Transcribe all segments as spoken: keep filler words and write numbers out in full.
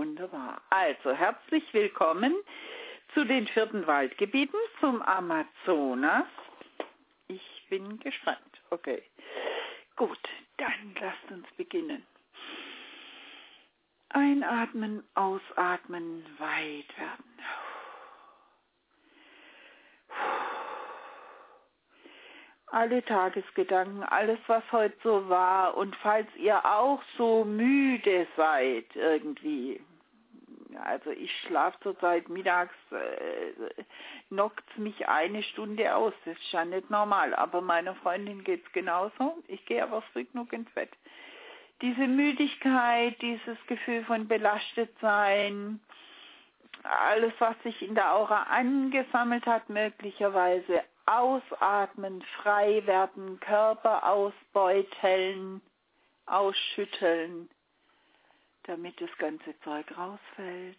Wunderbar. Also, herzlich willkommen zu den vierten Waldgebieten, zum Amazonas. Ich bin gespannt. Okay. Gut, dann lasst uns beginnen. Einatmen, ausatmen, weit werden. Alle Tagesgedanken, alles, was heute so war, und falls ihr auch so müde seid irgendwie, also ich schlafe zurzeit mittags, äh, knockt mich eine Stunde aus, das ist ja nicht normal, aber meiner Freundin geht es genauso, ich gehe aber früh genug ins Bett. Diese Müdigkeit, dieses Gefühl von belastet sein, alles, was sich in der Aura angesammelt hat, möglicherweise ausatmen, frei werden, Körper ausbeuteln, ausschütteln, damit das ganze Zeug rausfällt.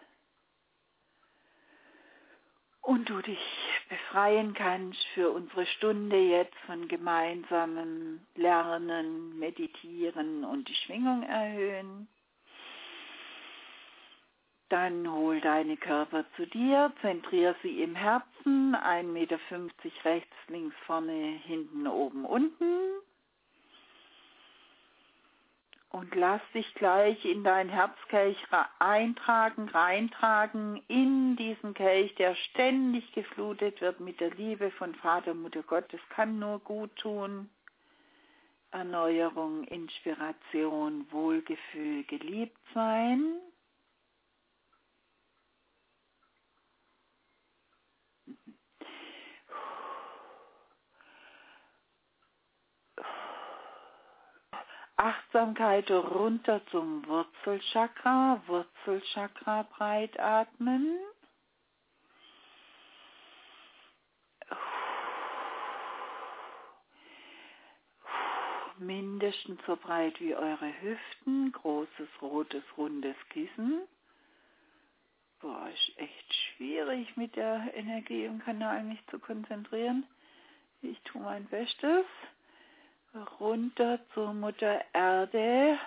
Und du dich befreien kannst für unsere Stunde jetzt von gemeinsamem Lernen, Meditieren und die Schwingung erhöhen. Dann hol deine Körper zu dir, zentriere sie im Herzen, ein Meter fünfzig rechts, links, vorne, hinten, oben, unten. Und lass dich gleich in deinen Herzkelch eintragen, reintragen, in diesen Kelch, der ständig geflutet wird mit der Liebe von Vater, Mutter Gott. Das kann nur gut tun. Erneuerung, Inspiration, Wohlgefühl, geliebt sein. Achtsamkeit runter zum Wurzelchakra, Wurzelchakra breit atmen. Mindestens so breit wie eure Hüften, großes, rotes, rundes Kissen. Boah, ist echt schwierig mit der Energie im Kanal mich zu konzentrieren. Ich tue mein Bestes. Runter zur Mutter Erde.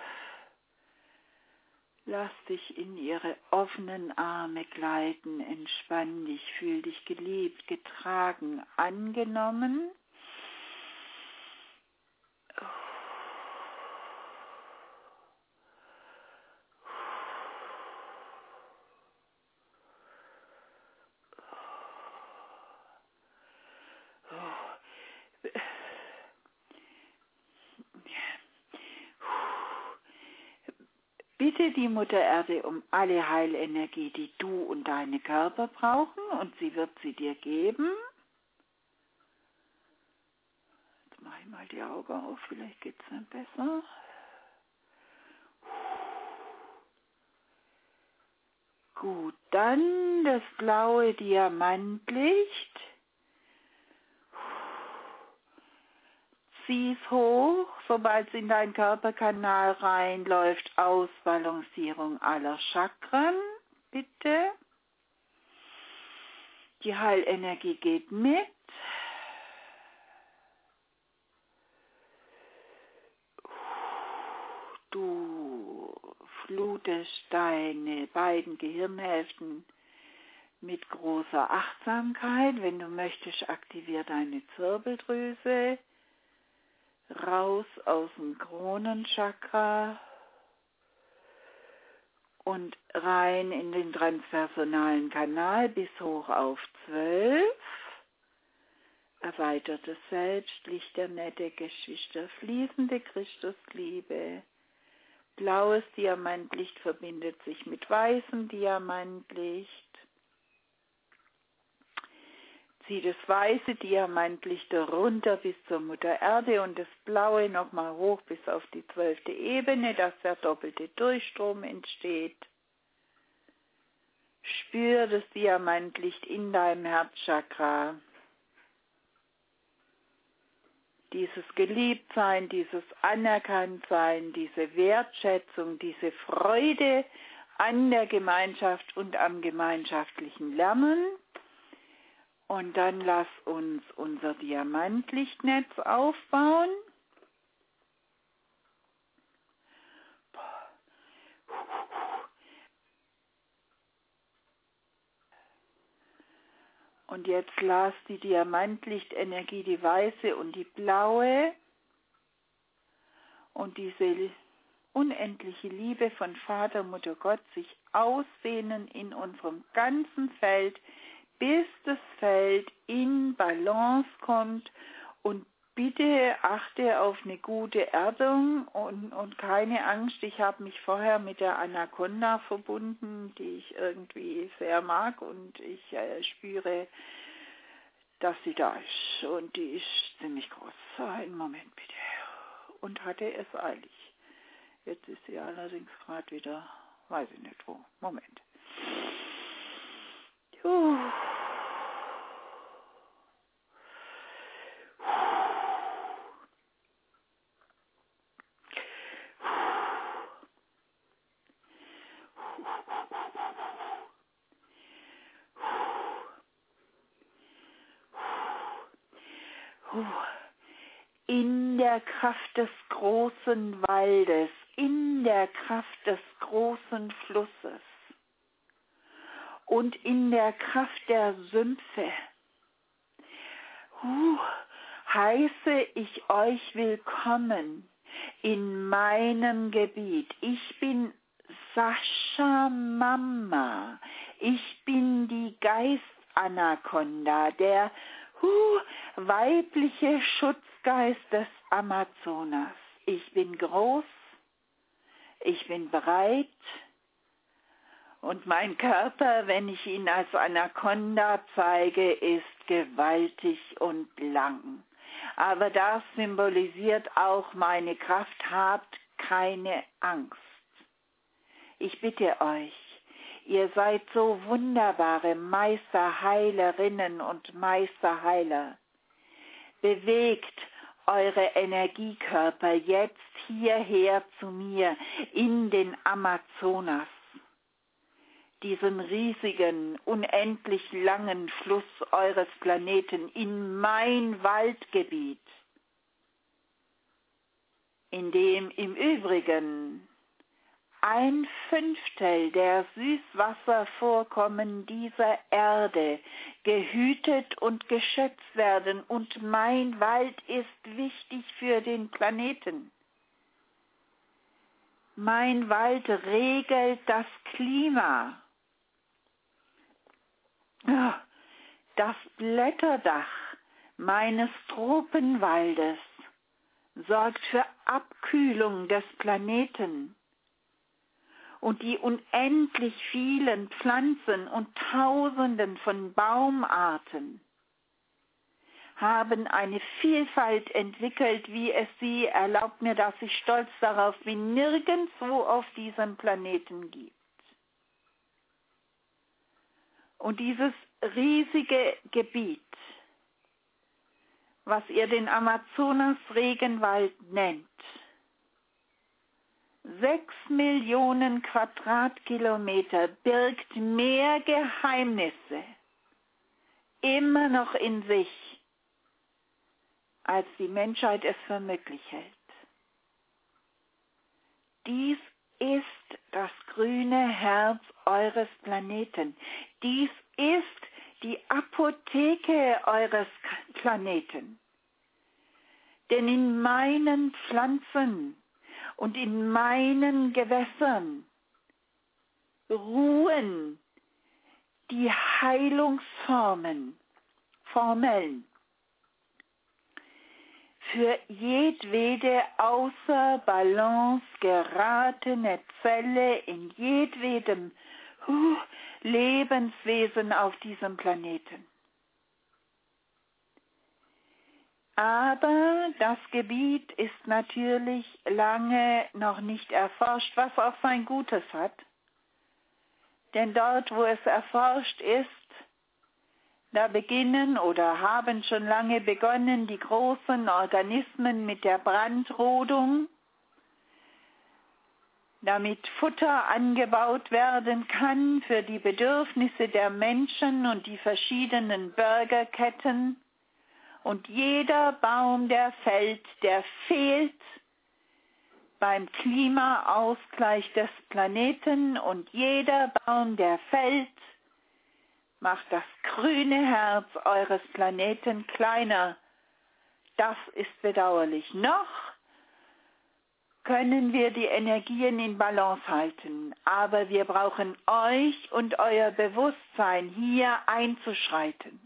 Lass dich in ihre offenen Arme gleiten. Entspann dich, fühl dich geliebt, getragen, angenommen. Bitte die Mutter Erde um alle Heilenergie, die du und deine Körper brauchen, und sie wird sie dir geben. Jetzt mache ich mal die Augen auf, vielleicht geht es dann besser. Gut, dann das blaue Diamantlicht. Zieh es hoch, sobald es in deinen Körperkanal reinläuft. Ausbalancierung aller Chakren, bitte. Die Heilenergie geht mit. Du flutest deine beiden Gehirnhälften mit großer Achtsamkeit. Wenn du möchtest, aktivier deine Zirbeldrüse. Raus aus dem Kronenchakra und rein in den transpersonalen Kanal bis hoch auf zwölf. Erweitertes Selbst, Licht der nette Geschwister, fließende Christusliebe. Blaues Diamantlicht verbindet sich mit weißem Diamantlicht. Zieh das weiße Diamantlicht runter bis zur Mutter Erde und das blaue nochmal hoch bis auf die zwölfte Ebene, dass der doppelte Durchstrom entsteht. Spür das Diamantlicht in deinem Herzchakra. Dieses Geliebtsein, dieses Anerkanntsein, diese Wertschätzung, diese Freude an der Gemeinschaft und am gemeinschaftlichen Lernen. Und dann lass uns unser Diamantlichtnetz aufbauen. Und jetzt las die Diamantlichtenergie, die weiße und die blaue. Und diese unendliche Liebe von Vater, Mutter Gott sich ausdehnen in unserem ganzen Feld, bis das Feld in Balance kommt. Und bitte achte auf eine gute Erdung und, und keine Angst. Ich habe mich vorher mit der Anaconda verbunden, die ich irgendwie sehr mag, und ich äh, spüre, dass sie da ist. Und die ist ziemlich groß. So, einen Moment bitte. Und hatte es eilig. Jetzt ist sie allerdings gerade wieder, weiß ich nicht wo. Moment. Juh. In der Kraft des großen Waldes, in der Kraft des großen Flusses und in der Kraft der Sümpfe uh, heiße ich euch willkommen in meinem Gebiet. Ich bin Sascha Mama. Ich bin die Geistanaconda, der uh, weibliche Schutzgeist des Amazonas. Ich bin groß, ich bin bereit, und mein Körper, wenn ich ihn als Anaconda zeige, ist gewaltig und lang. Aber das symbolisiert auch meine Kraft. Habt keine Angst. Ich bitte euch, ihr seid so wunderbare Meisterheilerinnen und Meisterheiler. Bewegt eure Energiekörper jetzt hierher zu mir in den Amazonas, diesen riesigen, unendlich langen Fluss eures Planeten, in mein Waldgebiet, in dem im Übrigen ein Fünftel der Süßwasservorkommen dieser Erde gehütet und geschützt werden, und mein Wald ist wichtig für den Planeten. Mein Wald regelt das Klima. Das Blätterdach meines Tropenwaldes sorgt für Abkühlung des Planeten. Und die unendlich vielen Pflanzen und Tausenden von Baumarten haben eine Vielfalt entwickelt, wie es sie, erlaubt mir, dass ich stolz darauf bin, nirgendwo auf diesem Planeten gibt. Und dieses riesige Gebiet, was ihr den Amazonas-Regenwald nennt, sechs Millionen Quadratkilometer, birgt mehr Geheimnisse immer noch in sich, als die Menschheit es für möglich hält. Dies ist das grüne Herz eures Planeten. Dies ist die Apotheke eures Planeten. Denn in meinen Pflanzen und in meinen Gewässern ruhen die Heilungsformen, Formeln für jedwede außer Balance geratene Zelle in jedwedem uh, Lebenswesen auf diesem Planeten. Aber das Gebiet ist natürlich lange noch nicht erforscht, was auch sein Gutes hat. Denn dort, wo es erforscht ist, da beginnen oder haben schon lange begonnen die großen Organismen mit der Brandrodung, damit Futter angebaut werden kann für die Bedürfnisse der Menschen und die verschiedenen Bürgerketten. Und jeder Baum, der fällt, der fehlt beim Klimaausgleich des Planeten, und jeder Baum, der fällt, macht das grüne Herz eures Planeten kleiner. Das ist bedauerlich. Noch können wir die Energien in Balance halten, aber wir brauchen euch und euer Bewusstsein, hier einzuschreiten.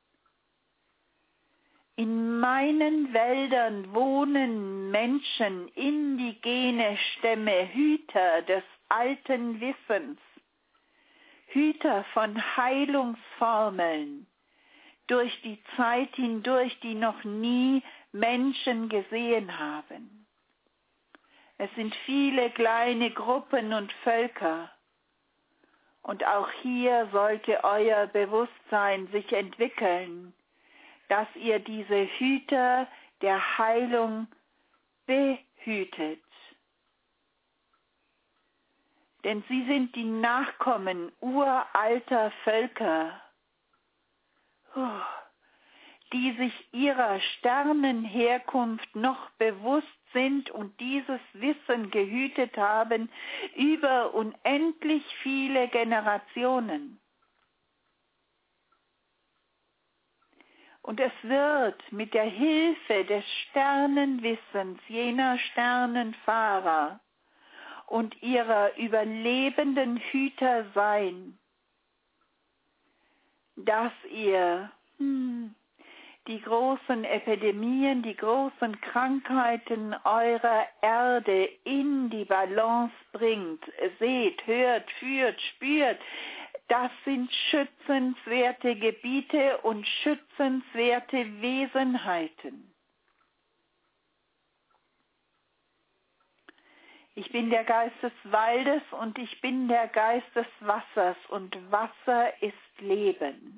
In meinen Wäldern wohnen Menschen, indigene Stämme, Hüter des alten Wissens, Hüter von Heilungsformeln, durch die Zeit hindurch, die noch nie Menschen gesehen haben. Es sind viele kleine Gruppen und Völker. Und auch hier sollte euer Bewusstsein sich entwickeln, dass ihr diese Hüter der Heilung behütet. Denn sie sind die Nachkommen uralter Völker, die sich ihrer Sternenherkunft noch bewusst sind und dieses Wissen gehütet haben über unendlich viele Generationen. Und es wird mit der Hilfe des Sternenwissens jener Sternenfahrer und ihrer überlebenden Hüter sein, dass ihr hm, die großen Epidemien, die großen Krankheiten eurer Erde in die Balance bringt. Seht, hört, führt, spürt. Das sind schützenswerte Gebiete und schützenswerte Wesenheiten. Ich bin der Geist des Waldes und ich bin der Geist des Wassers und Wasser ist Leben.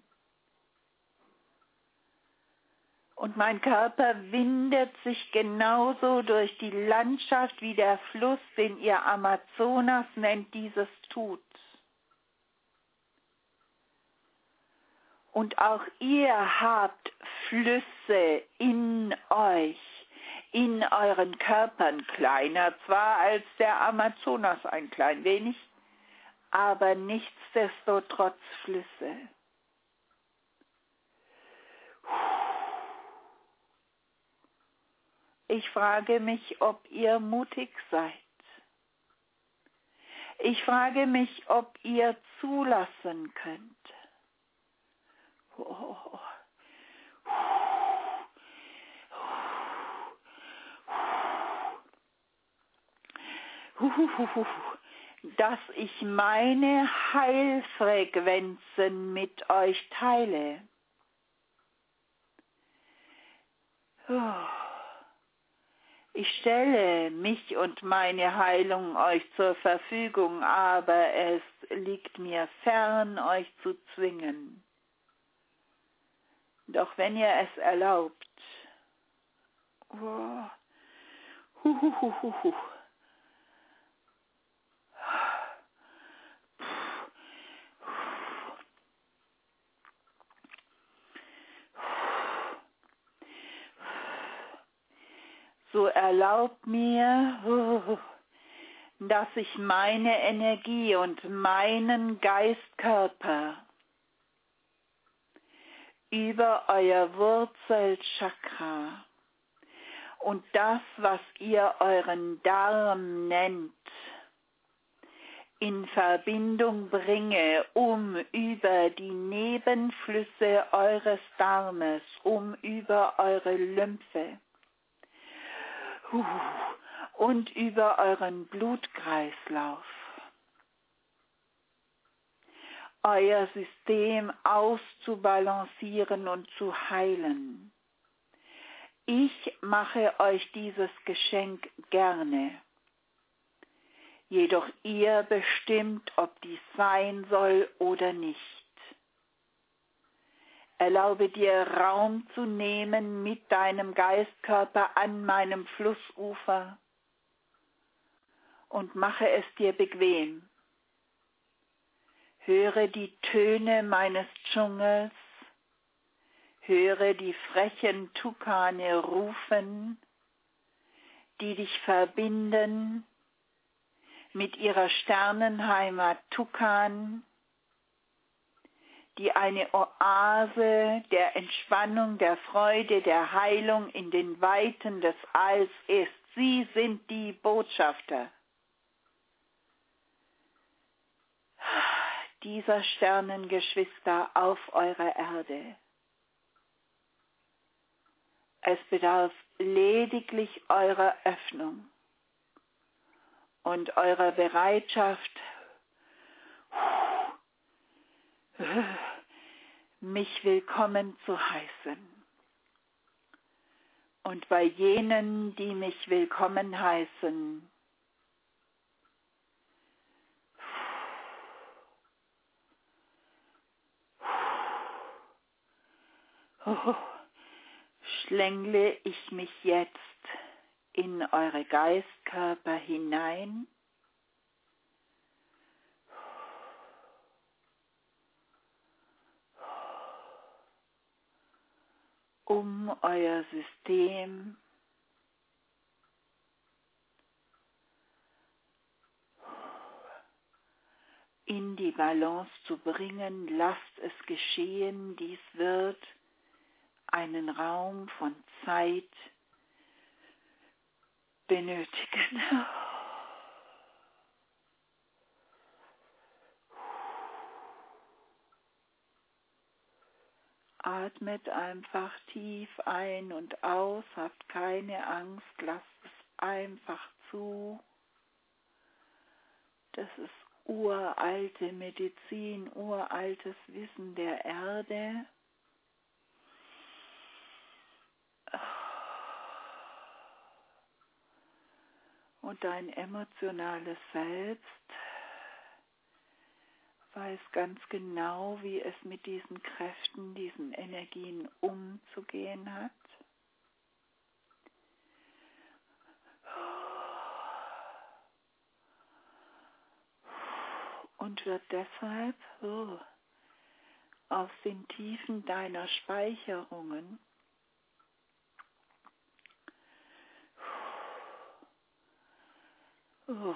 Und mein Körper windet sich genauso durch die Landschaft, wie der Fluss, den ihr Amazonas nennt, dieses tut. Und auch ihr habt Flüsse in euch, in euren Körpern, kleiner zwar als der Amazonas ein klein wenig, aber nichtsdestotrotz Flüsse. Ich frage mich, ob ihr mutig seid. Ich frage mich, ob ihr zulassen könnt. Oh. Dass ich meine Heilfrequenzen mit euch teile. Ich stelle mich und meine Heilung euch zur Verfügung, aber es liegt mir fern, euch zu zwingen. Doch wenn ihr es erlaubt, oh, hu, hu, hu, hu, hu. so erlaubt mir, dass ich meine Energie und meinen Geistkörper über euer Wurzelchakra und das, was ihr euren Darm nennt, in Verbindung bringe, um über die Nebenflüsse eures Darmes, um über eure Lymphe und über euren Blutkreislauf euer System auszubalancieren und zu heilen. Ich mache euch dieses Geschenk gerne. Jedoch ihr bestimmt, ob dies sein soll oder nicht. Erlaube dir Raum zu nehmen mit deinem Geistkörper an meinem Flussufer und mache es dir bequem. Höre die Töne meines Dschungels, höre die frechen Tukane rufen, die dich verbinden mit ihrer Sternenheimat Tukan, die eine Oase der Entspannung, der Freude, der Heilung in den Weiten des Alls ist. Sie sind die Botschafter dieser Sternengeschwister auf eurer Erde. Es bedarf lediglich eurer Öffnung und eurer Bereitschaft, mich willkommen zu heißen. Und bei jenen, die mich willkommen heißen, schlängle ich mich jetzt in eure Geistkörper hinein. Um euer System in die Balance zu bringen. Lasst es geschehen. Dies wird einen Raum von Zeit benötigen. Atmet einfach tief ein und aus, habt keine Angst, lasst es einfach zu. Das ist uralte Medizin, uraltes Wissen der Erde. Und dein emotionales Selbst weiß ganz genau, wie es mit diesen Kräften, diesen Energien umzugehen hat. Und wird deshalb oh, aus den Tiefen deiner Speicherungen oh,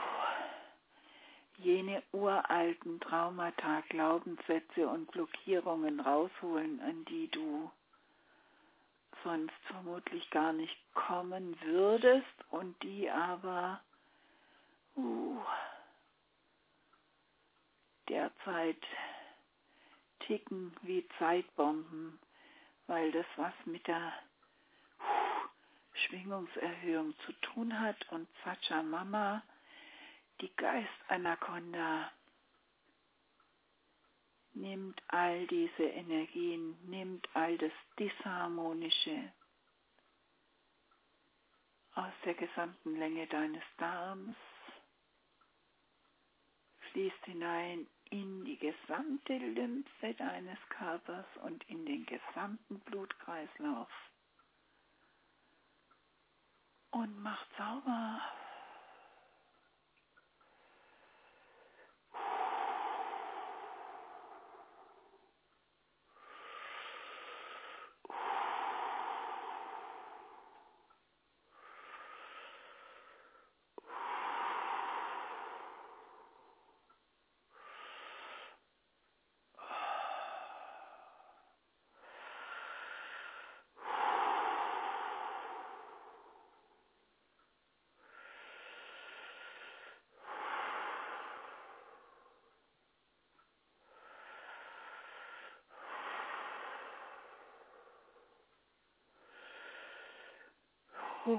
jene uralten Traumata, Glaubenssätze und Blockierungen rausholen, an die du sonst vermutlich gar nicht kommen würdest und die aber uh, derzeit ticken wie Zeitbomben, weil das was mit der uh, Schwingungserhöhung zu tun hat und Pachamama, die Geistanakonda, nimmt all diese Energien, nimmt all das Disharmonische aus der gesamten Länge deines Darms, fließt hinein in die gesamte Lymphe deines Körpers und in den gesamten Blutkreislauf und macht sauber. Puh.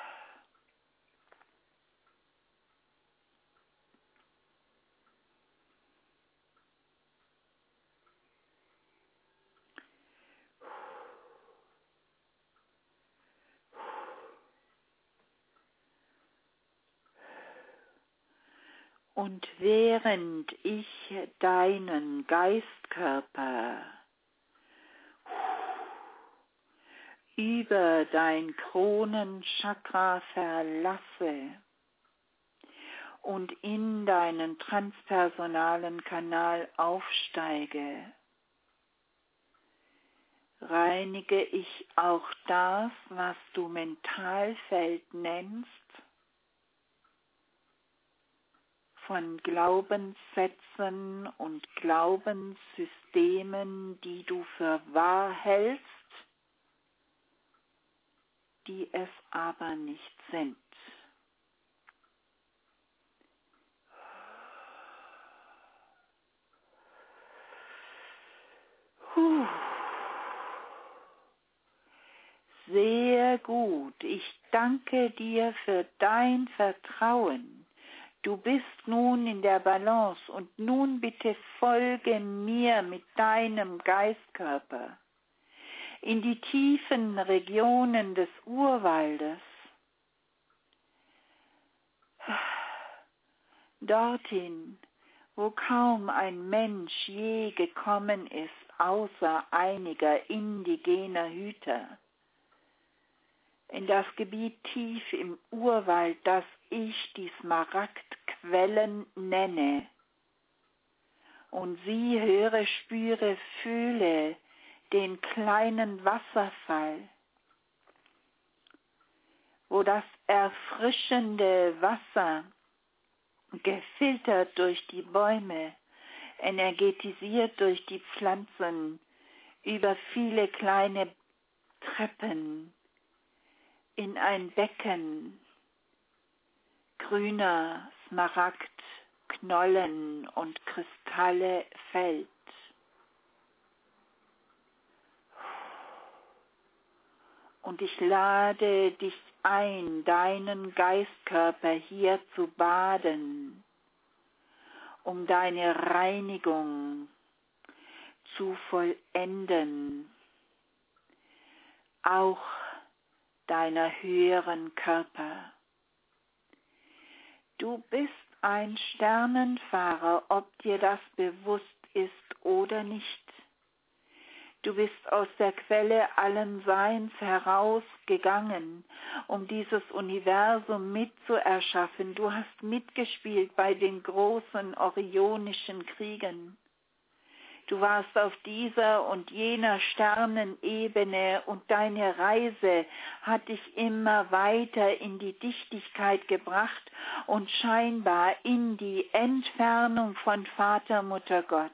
Und während ich deinen Geistkörper über dein Kronenchakra verlasse und in deinen transpersonalen Kanal aufsteige, reinige ich auch das, was du Mentalfeld nennst, von Glaubenssätzen und Glaubenssystemen, die du für wahr hältst, die es aber nicht sind. Puh. Sehr gut. Ich danke dir für dein Vertrauen. Du bist nun in der Balance und nun bitte folge mir mit deinem Geistkörper in die tiefen Regionen des Urwaldes, dorthin, wo kaum ein Mensch je gekommen ist, außer einiger indigener Hüter, in das Gebiet tief im Urwald, das ich die Smaragdquellen nenne. Und sieh, höre, spüre, fühle den kleinen Wasserfall, wo das erfrischende Wasser, gefiltert durch die Bäume, energetisiert durch die Pflanzen, über viele kleine Treppen, in ein Becken grüner Smaragd, Knollen und Kristalle fällt. Und ich lade dich ein, deinen Geistkörper hier zu baden, um deine Reinigung zu vollenden, auch deiner höheren Körper. Du bist ein Sternenfahrer, ob dir das bewusst ist oder nicht. Du bist aus der Quelle allen Seins herausgegangen, um dieses Universum mitzuerschaffen. Du hast mitgespielt bei den großen orionischen Kriegen. Du warst auf dieser und jener Sternenebene und deine Reise hat dich immer weiter in die Dichtigkeit gebracht und scheinbar in die Entfernung von Vater, Mutter, Gott.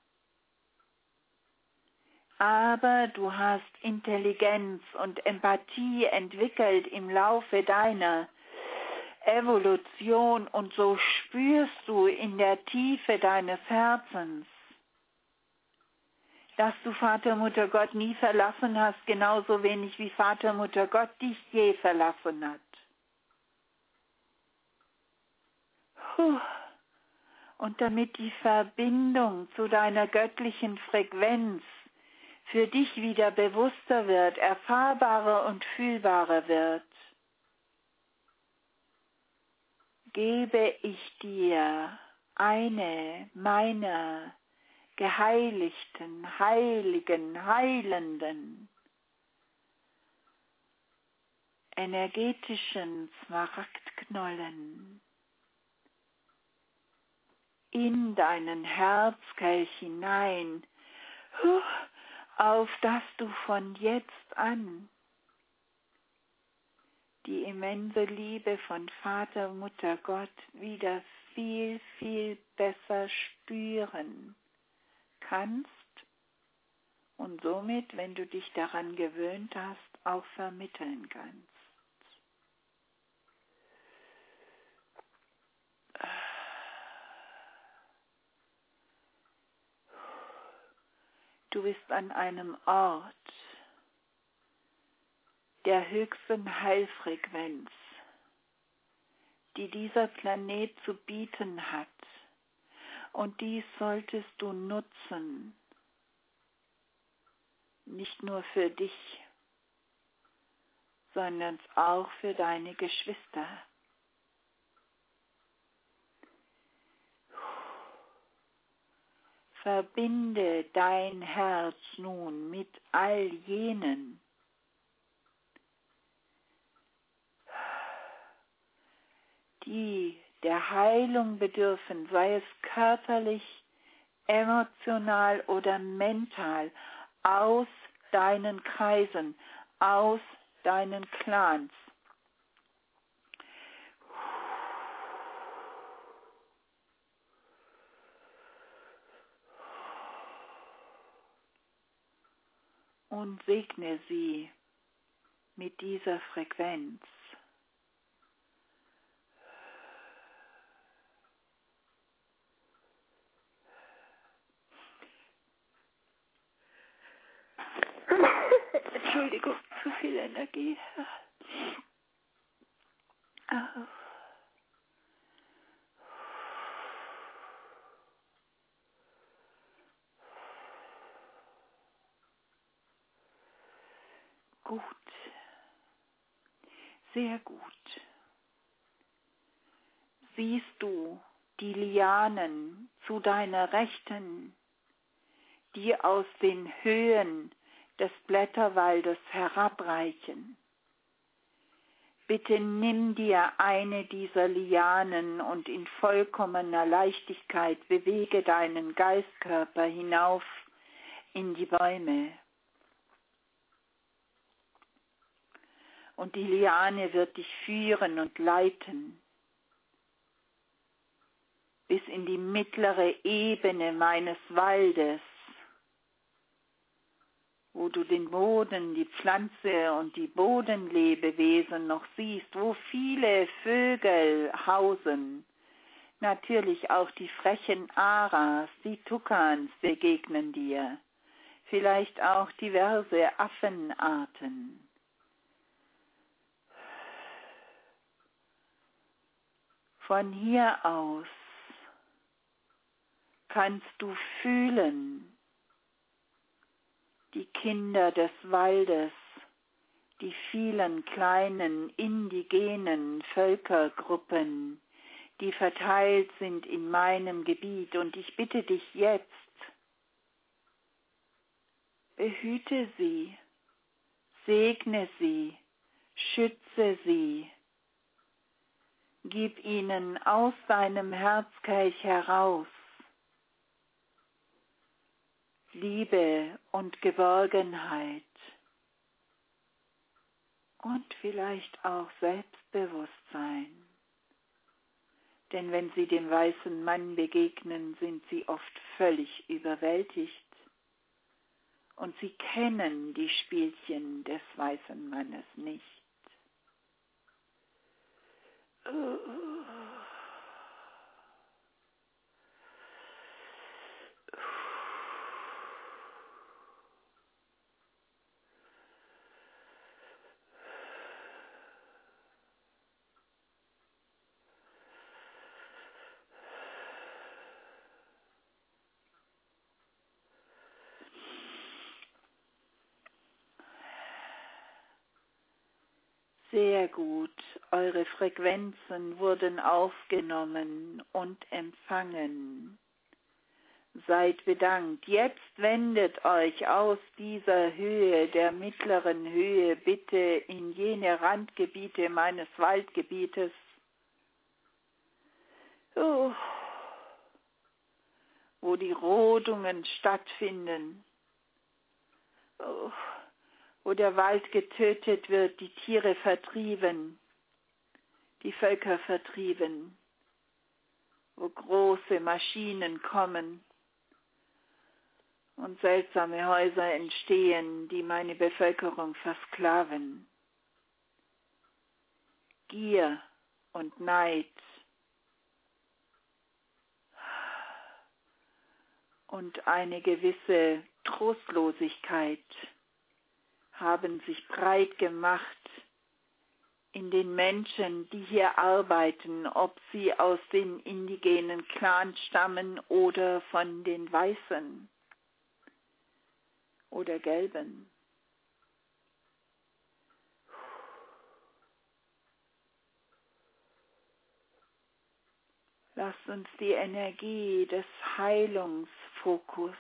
Aber du hast Intelligenz und Empathie entwickelt im Laufe deiner Evolution und so spürst du in der Tiefe deines Herzens, dass du Vater, Mutter, Gott nie verlassen hast, genauso wenig wie Vater, Mutter, Gott dich je verlassen hat. Puh. Und damit die Verbindung zu deiner göttlichen Frequenz für dich wieder bewusster wird, erfahrbarer und fühlbarer wird, gebe ich dir eine meiner geheiligten, heiligen, heilenden, energetischen Smaragdknollen in deinen Herzkelch hinein, auf dass du von jetzt an die immense Liebe von Vater, Mutter, Gott wieder viel, viel besser spüren kannst und somit, wenn du dich daran gewöhnt hast, auch vermitteln kannst. Du bist an einem Ort der höchsten Heilfrequenz, die dieser Planet zu bieten hat. Und dies solltest du nutzen, nicht nur für dich, sondern auch für deine Geschwister. Verbinde dein Herz nun mit all jenen, die der Heilung bedürfen, sei es körperlich, emotional oder mental, aus deinen Kreisen, aus deinen Clans. und segne sie mit dieser Frequenz. Entschuldigung, zu viel Energie. Gut, sehr gut. Siehst du die Lianen zu deiner Rechten, die aus den Höhen des Blätterwaldes herabreichen? Bitte nimm dir eine dieser Lianen und in vollkommener Leichtigkeit bewege deinen Geistkörper hinauf in die Bäume. Und die Liane wird dich führen und leiten bis in die mittlere Ebene meines Waldes, wo du den Boden, die Pflanze und die Bodenlebewesen noch siehst, wo viele Vögel hausen. Natürlich auch die frechen Aras, die Tukans begegnen dir, vielleicht auch diverse Affenarten. Von hier aus kannst du fühlen, die Kinder des Waldes, die vielen kleinen indigenen Völkergruppen, die verteilt sind in meinem Gebiet. Und ich bitte dich jetzt, behüte sie, segne sie, schütze sie, gib ihnen aus deinem Herzkelch heraus Liebe und Geborgenheit und vielleicht auch Selbstbewusstsein. Denn wenn sie dem weißen Mann begegnen, sind sie oft völlig überwältigt und sie kennen die Spielchen des weißen Mannes nicht. Sehr gut, eure Frequenzen wurden aufgenommen und empfangen. Seid bedankt. Jetzt wendet euch aus dieser Höhe, der mittleren Höhe, bitte in jene Randgebiete meines Waldgebietes, oh, wo die Rodungen stattfinden, oh, wo der Wald getötet wird, die Tiere vertrieben, die Völker vertrieben, wo große Maschinen kommen und seltsame Häuser entstehen, die meine Bevölkerung versklaven. Gier und Neid und eine gewisse Trostlosigkeit haben sich breit gemacht in den Menschen, die hier arbeiten, ob sie aus den indigenen Clans stammen oder von den Weißen oder Gelben. Lasst uns die Energie des Heilungsfokus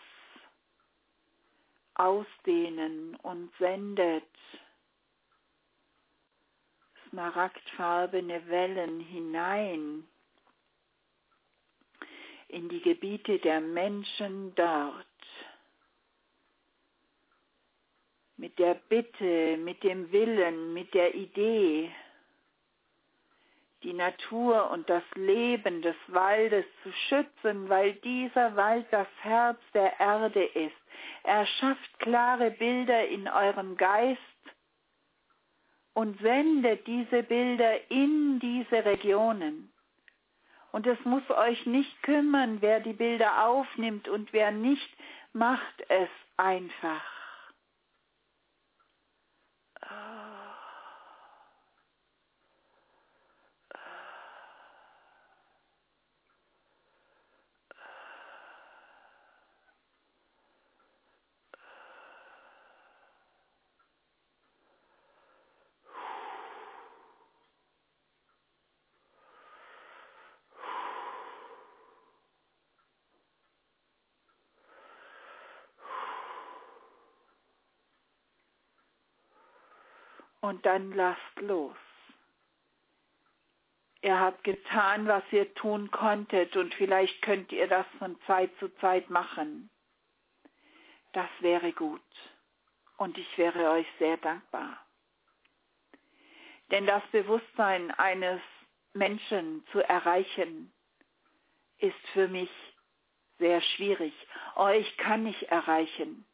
ausdehnen und sendet smaragdfarbene Wellen hinein in die Gebiete der Menschen dort. Mit der Bitte, mit dem Willen, mit der Idee, die Natur und das Leben des Waldes zu schützen, weil dieser Wald das Herz der Erde ist. Er schafft klare Bilder in eurem Geist und sendet diese Bilder in diese Regionen. Und es muss euch nicht kümmern, wer die Bilder aufnimmt und wer nicht, macht es einfach. Und dann lasst los. Ihr habt getan, was ihr tun konntet und vielleicht könnt ihr das von Zeit zu Zeit machen. Das wäre gut und ich wäre euch sehr dankbar. Denn das Bewusstsein eines Menschen zu erreichen, ist für mich sehr schwierig. Euch kann ich erreichen.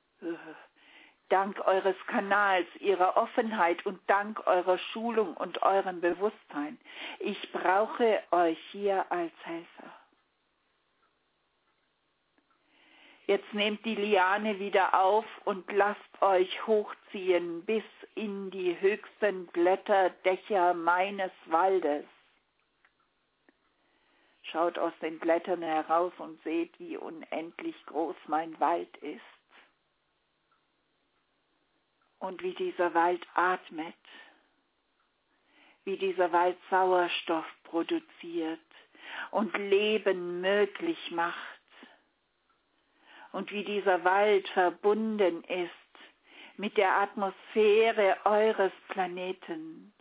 Dank eures Kanals, ihrer Offenheit und dank eurer Schulung und eurem Bewusstsein. Ich brauche euch hier als Helfer. Jetzt nehmt die Liane wieder auf und lasst euch hochziehen bis in die höchsten Blätterdächer meines Waldes. Schaut aus den Blättern heraus und seht, wie unendlich groß mein Wald ist. Und wie dieser Wald atmet, wie dieser Wald Sauerstoff produziert und Leben möglich macht. Und wie dieser Wald verbunden ist mit der Atmosphäre eures Planeten.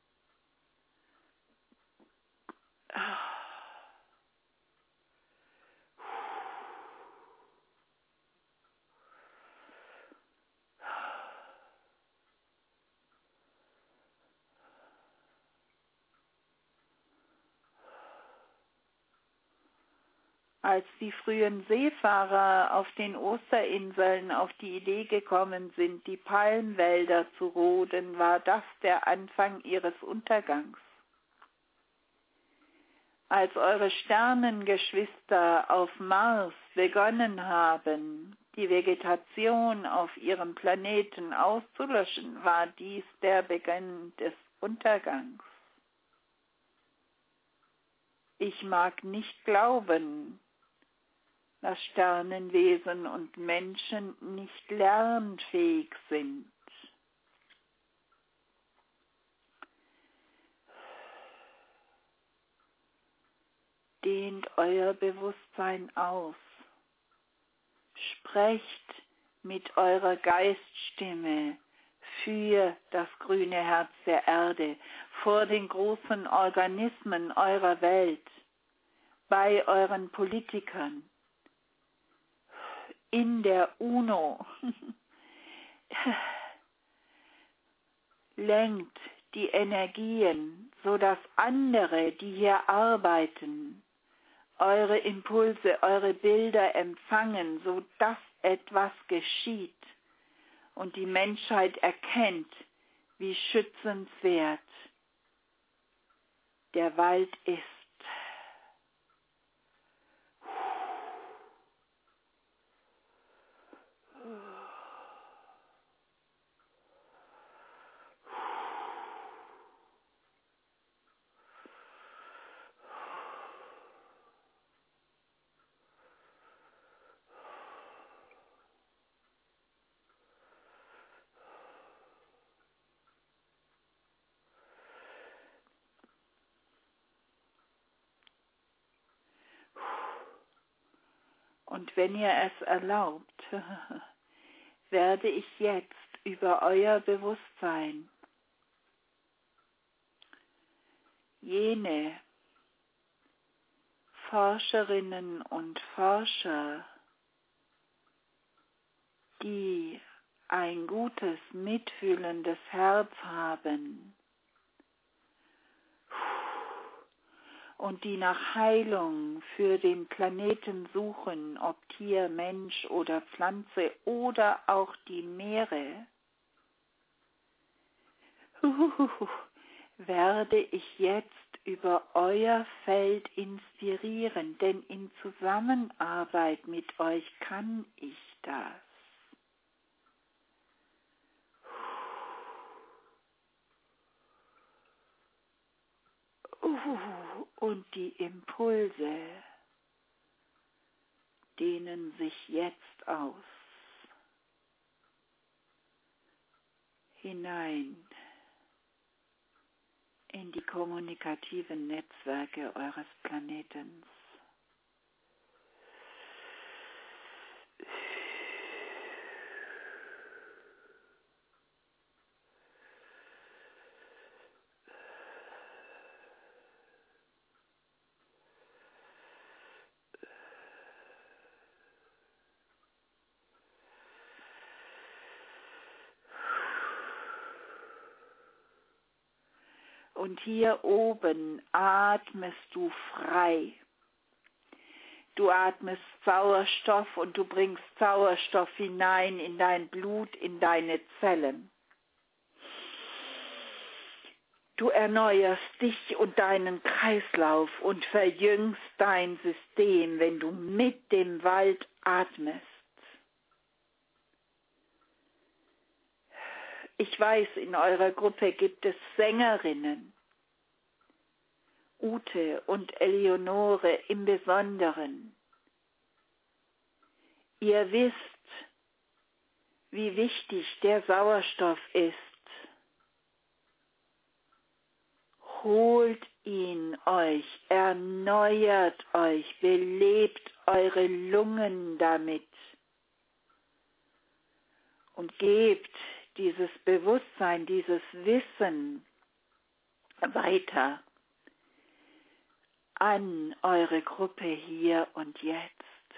Als die frühen Seefahrer auf den Osterinseln auf die Idee gekommen sind, die Palmwälder zu roden, war das der Anfang ihres Untergangs. Als eure Sternengeschwister auf Mars begonnen haben, die Vegetation auf ihrem Planeten auszulöschen, war dies der Beginn des Untergangs. Ich mag nicht glauben, dass Sternenwesen und Menschen nicht lernfähig sind. Dehnt euer Bewusstsein aus. Sprecht mit eurer Geiststimme für das grüne Herz der Erde, vor den großen Organismen eurer Welt, bei euren Politikern, in der UNO. Lenkt die Energien, sodass andere, die hier arbeiten, eure Impulse, eure Bilder empfangen, sodass etwas geschieht und die Menschheit erkennt, wie schützenswert der Wald ist. Und wenn ihr es erlaubt, werde ich jetzt über euer Bewusstsein jene Forscherinnen und Forscher, die ein gutes, mitfühlendes Herz haben, und die nach Heilung für den Planeten suchen, ob Tier, Mensch oder Pflanze oder auch die Meere, werde ich jetzt über euer Feld inspirieren, denn in Zusammenarbeit mit euch kann ich das. Und die Impulse dehnen sich jetzt aus, hinein in die kommunikativen Netzwerke eures Planetens. Und hier oben atmest du frei. Du atmest Sauerstoff und du bringst Sauerstoff hinein in dein Blut, in deine Zellen. Du erneuerst dich und deinen Kreislauf und verjüngst dein System, wenn du mit dem Wald atmest. Ich weiß, in eurer Gruppe gibt es Sängerinnen, Ute und Eleonore im Besonderen. Ihr wisst, wie wichtig der Sauerstoff ist. Holt ihn euch, erneuert euch, belebt eure Lungen damit und gebt dieses Bewusstsein, dieses Wissen weiter an eure Gruppe hier und jetzt.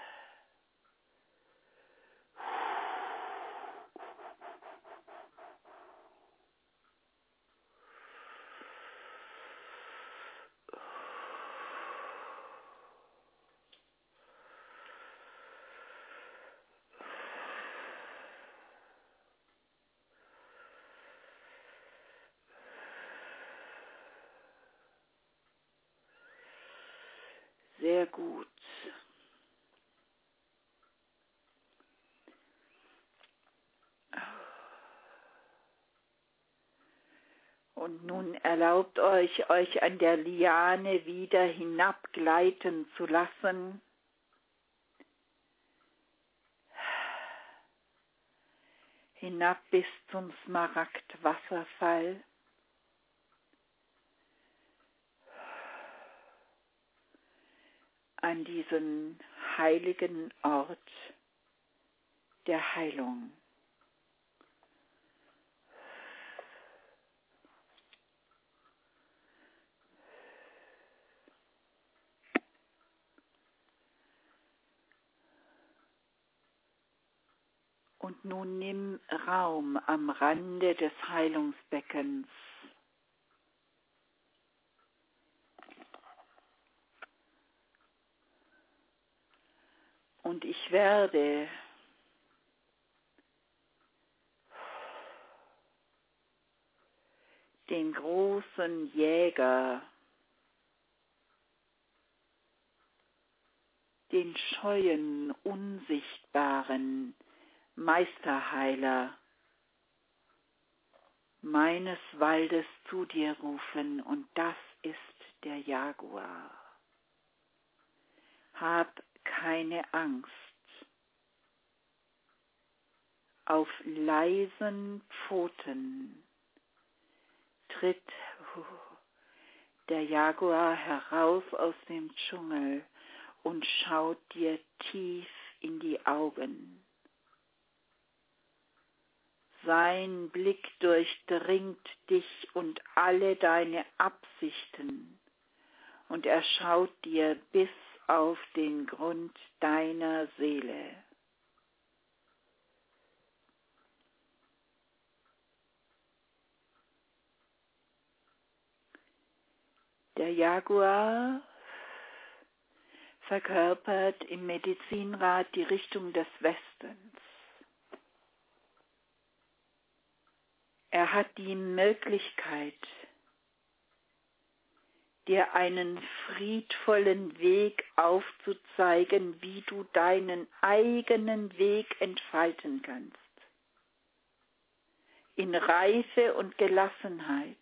Sehr gut. Und nun erlaubt euch, euch an der Liane wieder hinabgleiten zu lassen. Hinab bis zum Smaragdwasserfall. An diesen heiligen Ort der Heilung. Und nun nimm Raum am Rande des Heilungsbeckens. Und ich werde den großen Jäger, den scheuen, unsichtbaren Meisterheiler meines Waldes zu dir rufen, und das ist der Jaguar. Hab keine Angst. Auf leisen Pfoten tritt der Jaguar heraus aus dem Dschungel und schaut dir tief in die Augen. Sein Blick durchdringt dich und alle deine Absichten, und er schaut dir bis auf den Grund deiner Seele. Der Jaguar verkörpert im Medizinrat die Richtung des Westens. Er hat die Möglichkeit, dir einen friedvollen Weg aufzuzeigen, wie du deinen eigenen Weg entfalten kannst. In Reife und Gelassenheit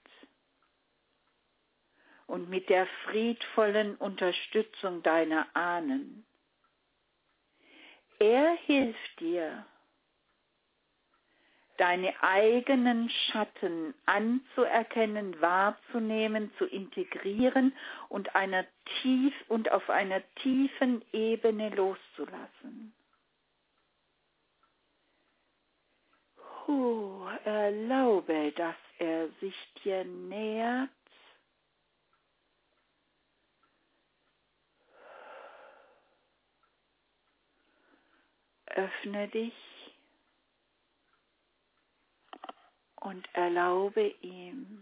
und mit der friedvollen Unterstützung deiner Ahnen. Er hilft dir, deine eigenen Schatten anzuerkennen, wahrzunehmen, zu integrieren und einer tief und auf einer tiefen Ebene loszulassen. Oh, erlaube, dass er sich dir nähert. Öffne dich und erlaube ihm,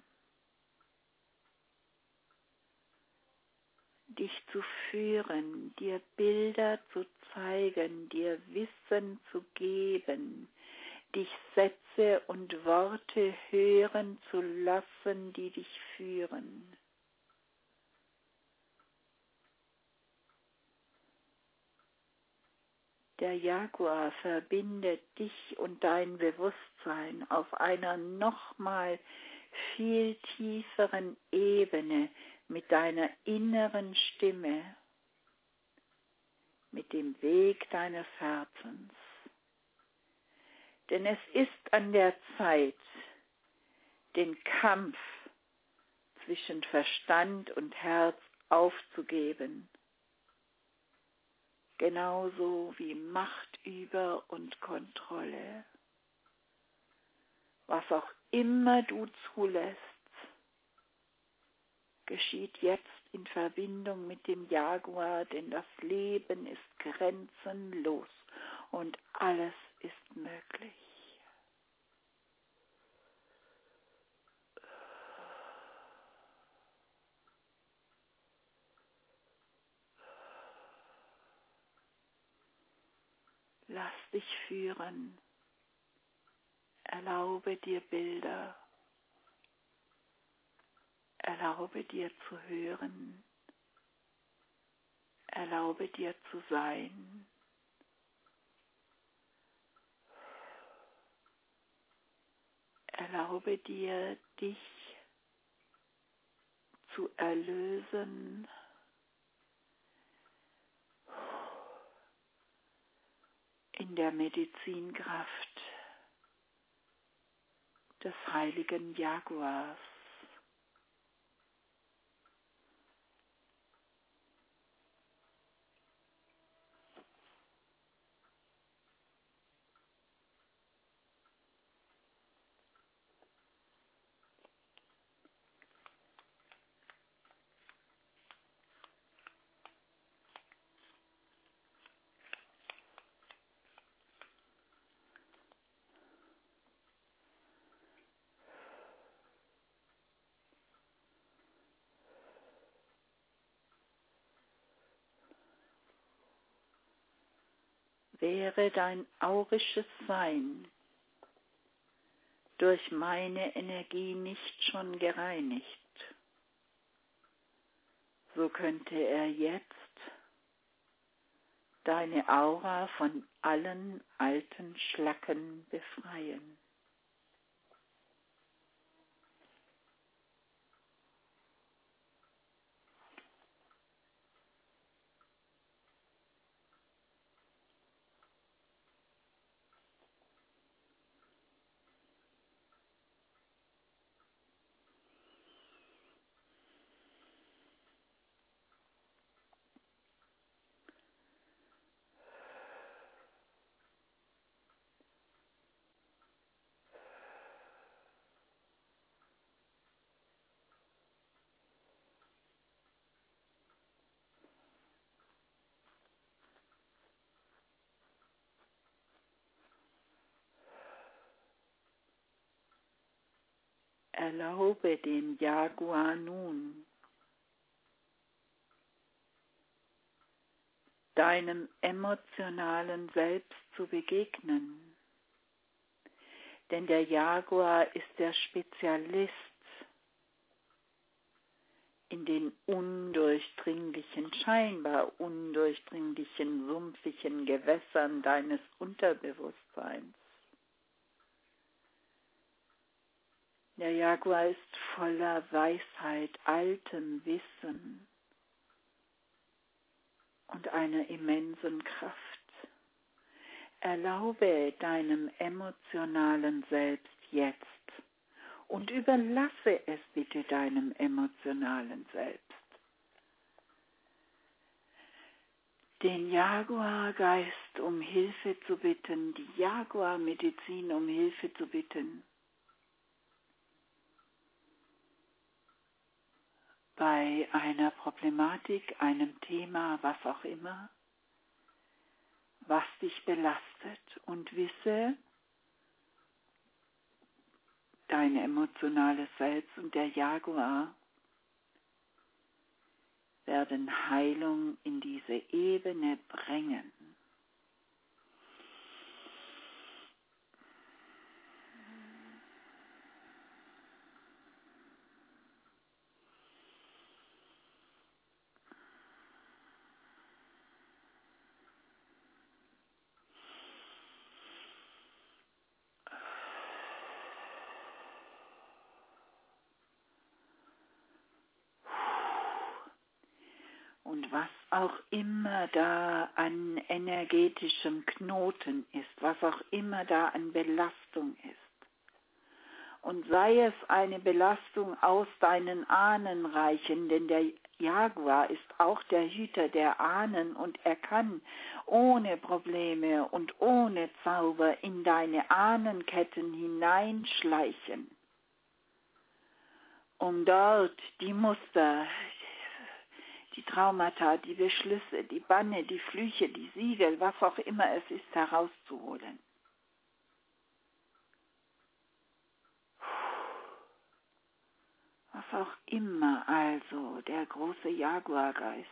dich zu führen, dir Bilder zu zeigen, dir Wissen zu geben, dich Sätze und Worte hören zu lassen, die dich führen. Der Jaguar verbindet dich und dein Bewusstsein auf einer nochmal viel tieferen Ebene mit deiner inneren Stimme, mit dem Weg deines Herzens. Denn es ist an der Zeit, den Kampf zwischen Verstand und Herz aufzugeben. Genauso wie Macht über und Kontrolle. Was auch immer du zulässt, geschieht jetzt in Verbindung mit dem Jaguar, denn das Leben ist grenzenlos und alles ist möglich. Lass dich führen. Erlaube dir Bilder. Erlaube dir zu hören. Erlaube dir zu sein. Erlaube dir, dich zu erlösen. In der Medizinkraft des heiligen Jaguars. Wäre dein aurisches Sein durch meine Energie nicht schon gereinigt, so könnte er jetzt deine Aura von allen alten Schlacken befreien. Erlaube dem Jaguar nun, deinem emotionalen Selbst zu begegnen. Denn der Jaguar ist der Spezialist in den undurchdringlichen, scheinbar undurchdringlichen, sumpfigen Gewässern deines Unterbewusstseins. Der Jaguar ist voller Weisheit, altem Wissen und einer immensen Kraft. Erlaube deinem emotionalen Selbst jetzt und überlasse es bitte deinem emotionalen Selbst, den Jaguargeist um Hilfe zu bitten, die Jaguarmedizin um Hilfe zu bitten, bei einer Problematik, einem Thema, was auch immer, was dich belastet, und wisse, dein emotionales Selbst und der Jaguar werden Heilung in diese Ebene bringen. Und was auch immer da an energetischem Knoten ist, was auch immer da an Belastung ist, und sei es eine Belastung aus deinen Ahnenreichen, denn der Jaguar ist auch der Hüter der Ahnen und er kann ohne Probleme und ohne Zauber in deine Ahnenketten hineinschleichen, um dort die Muster, die Traumata, die Beschlüsse, die Banne, die Flüche, die Siegel, was auch immer es ist, herauszuholen. Was auch immer also der große Jaguargeist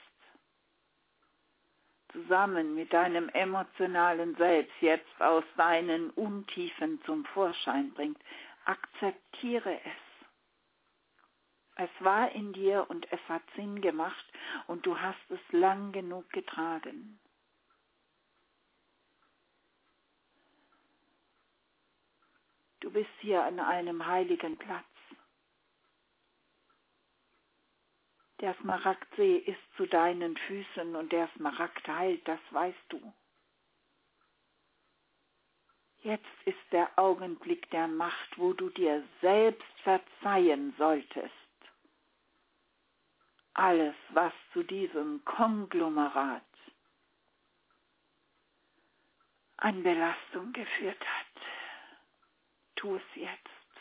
zusammen mit deinem emotionalen Selbst jetzt aus deinen Untiefen zum Vorschein bringt, akzeptiere es. Es war in dir und es hat Sinn gemacht und du hast es lang genug getragen. Du bist hier an einem heiligen Platz. Der Smaragdsee ist zu deinen Füßen und der Smaragd heilt, das weißt du. Jetzt ist der Augenblick der Macht, wo du dir selbst verzeihen solltest. Alles, was zu diesem Konglomerat an Belastung geführt hat, tu es jetzt.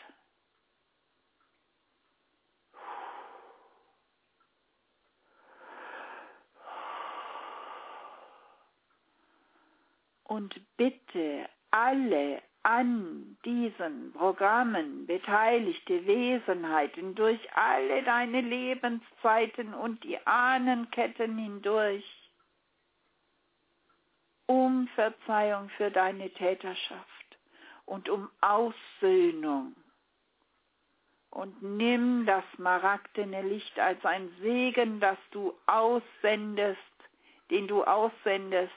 Und bitte alle an diesen Programmen beteiligte Wesenheiten durch alle deine Lebenszeiten und die Ahnenketten hindurch um Verzeihung für deine Täterschaft und um Aussöhnung. Und nimm das smaragdene Licht als ein Segen, das du aussendest, den du aussendest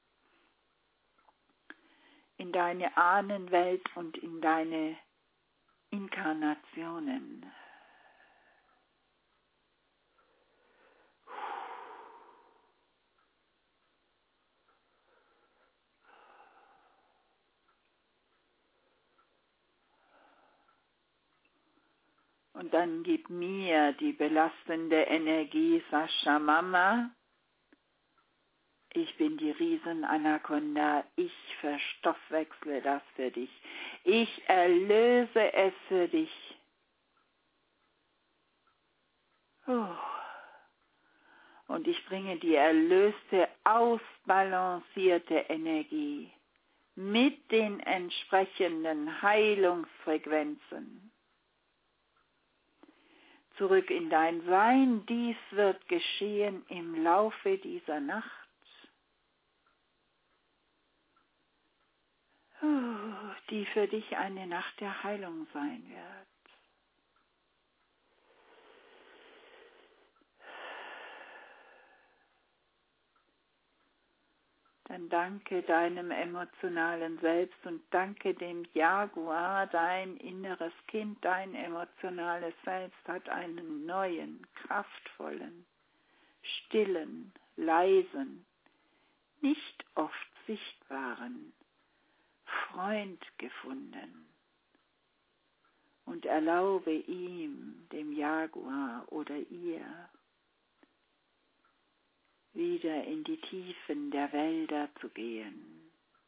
in deine Ahnenwelt und in deine Inkarnationen. Und dann gib mir die belastende Energie, Sascha Mama. Ich bin die Riesenanaconda, ich verstoffwechsle das für dich. Ich erlöse es für dich. Und ich bringe die erlöste, ausbalancierte Energie mit den entsprechenden Heilungsfrequenzen zurück in dein Sein. Dies wird geschehen im Laufe dieser Nacht. die für dich eine Nacht der Heilung sein wird. Dann danke deinem emotionalen Selbst und danke dem Jaguar, dein inneres Kind, dein emotionales Selbst hat einen neuen, kraftvollen, stillen, leisen, nicht oft sichtbaren Freund gefunden. Und erlaube ihm, dem Jaguar oder ihr, wieder in die Tiefen der Wälder zu gehen.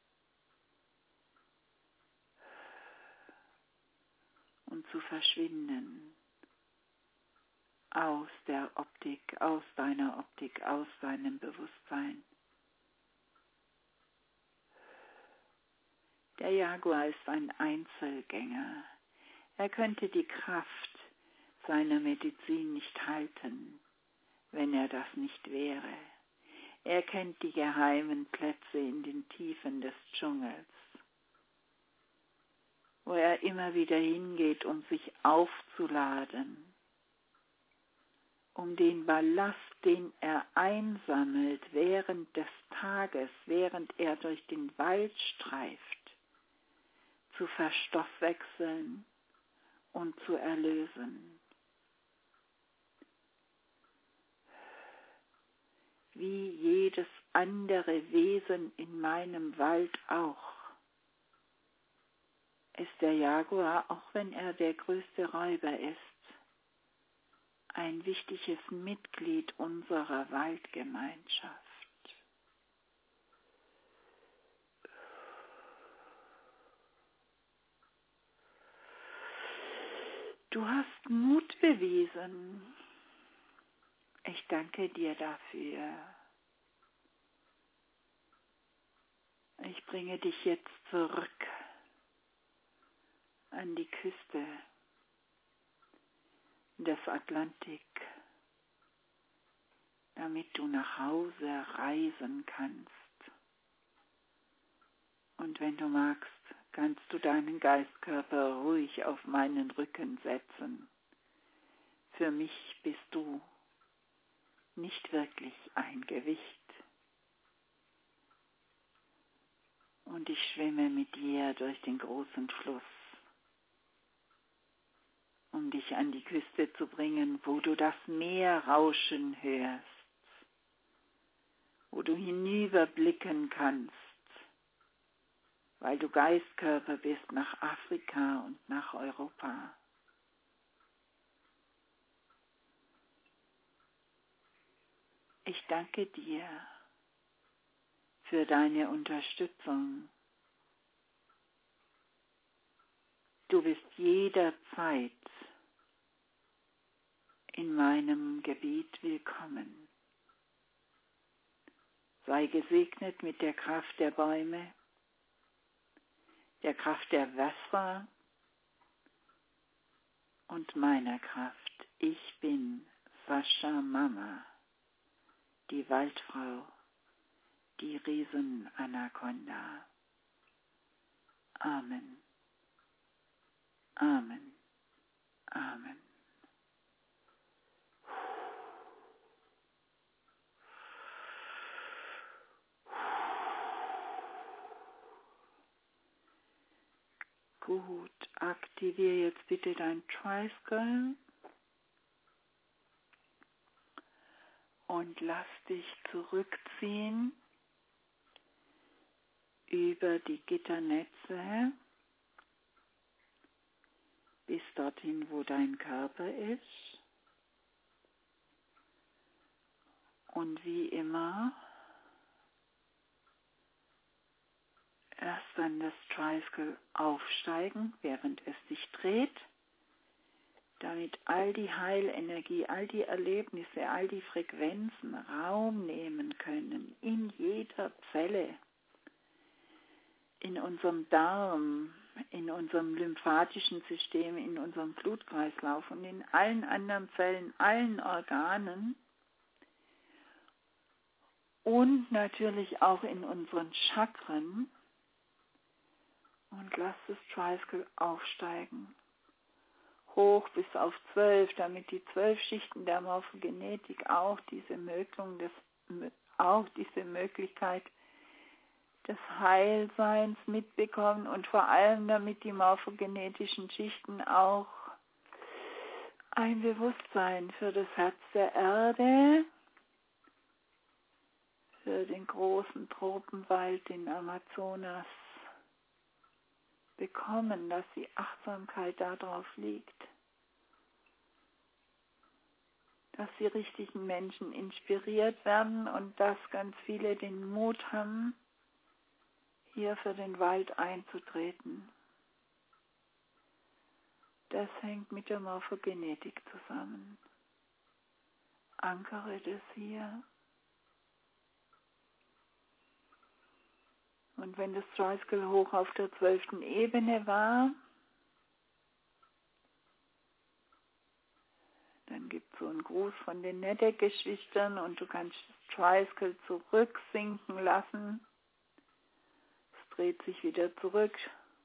Und zu verschwinden aus der Optik, aus deiner Optik, aus deinem Bewusstsein. Der Jaguar ist ein Einzelgänger. Er könnte die Kraft seiner Medizin nicht halten, wenn er das nicht wäre. Er kennt die geheimen Plätze in den Tiefen des Dschungels, wo er immer wieder hingeht, um sich aufzuladen, um den Ballast, den er einsammelt während des Tages, während er durch den Wald streift, zu verstoffwechseln und zu erlösen. Wie jedes andere Wesen in meinem Wald auch, ist der Jaguar, auch wenn er der größte Räuber ist, ein wichtiges Mitglied unserer Waldgemeinschaft. Du hast Mut bewiesen. Ich danke dir dafür. Ich bringe dich jetzt zurück an die Küste des Atlantik, damit du nach Hause reisen kannst. Und wenn du magst, kannst du deinen Geistkörper ruhig auf meinen Rücken setzen. Für mich bist du nicht wirklich ein Gewicht. Und ich schwimme mit dir durch den großen Fluss, um dich an die Küste zu bringen, wo du das Meer rauschen hörst, wo du hinüberblicken kannst, weil du Geistkörper bist, nach Afrika und nach Europa. Ich danke dir für deine Unterstützung. Du bist jederzeit in meinem Gebiet willkommen. Sei gesegnet mit der Kraft der Bäume, der Kraft der Wasser und meiner Kraft. Ich bin Sascha Mama, die Waldfrau, die Riesenanaconda. Amen. Amen. Amen. Gut, aktiviere jetzt bitte dein Tricycle und lass dich zurückziehen über die Gitternetze bis dorthin, wo dein Körper ist. Und wie immer, erst dann das Tricycle aufsteigen, während es sich dreht, damit all die Heilenergie, all die Erlebnisse, all die Frequenzen Raum nehmen können in jeder Zelle, in unserem Darm, in unserem lymphatischen System, in unserem Blutkreislauf und in allen anderen Zellen, allen Organen und natürlich auch in unseren Chakren. Und Und lass das Tricycle aufsteigen. Hoch bis auf zwölf, damit die zwölf Schichten der Morphogenetik auch diese Möglichkeit des, auch diese Möglichkeit des Heilseins mitbekommen und vor allem damit die morphogenetischen Schichten auch ein Bewusstsein für das Herz der Erde, für den großen Tropenwald in Amazonas bekommen, dass die Achtsamkeit darauf liegt, dass die richtigen Menschen inspiriert werden und dass ganz viele den Mut haben, hier für den Wald einzutreten. Das hängt mit der Morphogenetik zusammen. Ankere das hier. Und wenn das Tricycle hoch auf der zwölften Ebene war, dann gibt es so einen Gruß von den Nedek-Geschwistern und du kannst das Tricycle zurücksinken lassen. Es dreht sich wieder zurück,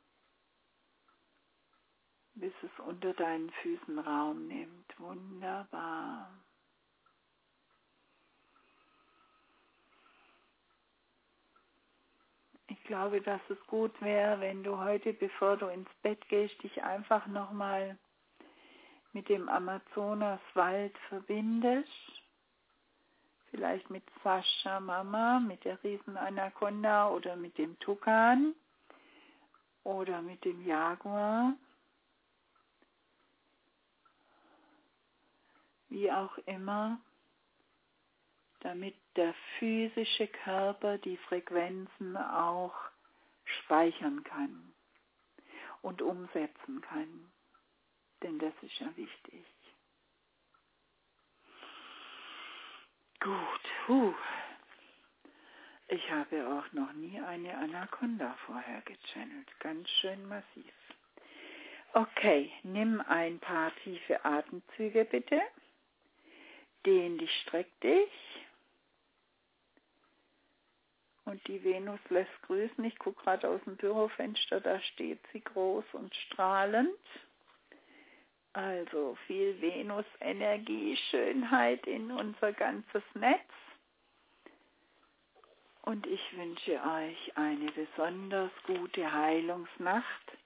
bis es unter deinen Füßen Raum nimmt. Wunderbar. Ich glaube, dass es gut wäre, wenn du heute, bevor du ins Bett gehst, dich einfach nochmal mit dem Amazonaswald verbindest. Vielleicht mit Sascha Mama, mit der Riesenanaconda oder mit dem Tukan oder mit dem Jaguar. Wie auch immer, damit der physische Körper die Frequenzen auch speichern kann und umsetzen kann. Denn das ist ja wichtig. Gut, puh. Ich habe auch noch nie eine Anaconda vorher gechannelt. Ganz schön massiv. Okay, nimm ein paar tiefe Atemzüge bitte. Dehn dich, streck dich. Und die Venus lässt grüßen. Ich gucke gerade aus dem Bürofenster, da steht sie groß und strahlend. Also viel Venus-Energie, Schönheit in unser ganzes Netz. Und ich wünsche euch eine besonders gute Heilungsnacht.